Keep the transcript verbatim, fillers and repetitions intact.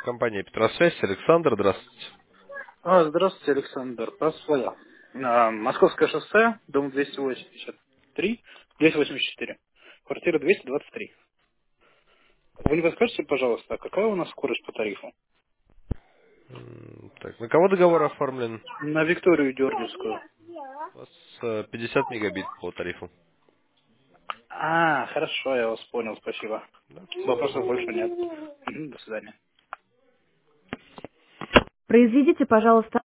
Компания Петросвязь, Александр, здравствуйте. А, здравствуйте, Александр. Про свое. А, Московское шоссе, дом двести восемьдесят три, двести восемьдесят четыре. Квартира двести двадцать три. Вы не подскажете, пожалуйста, а какая у нас скорость по тарифу? М, Так, на кого договор оформлен? На Викторию Георгиевскую. У вас э, пятьдесят мегабит по тарифу. А, хорошо, я вас понял, спасибо. Да, Вопросов пожалуйста. больше нет. Мгм, до свидания. Произведите, пожалуйста,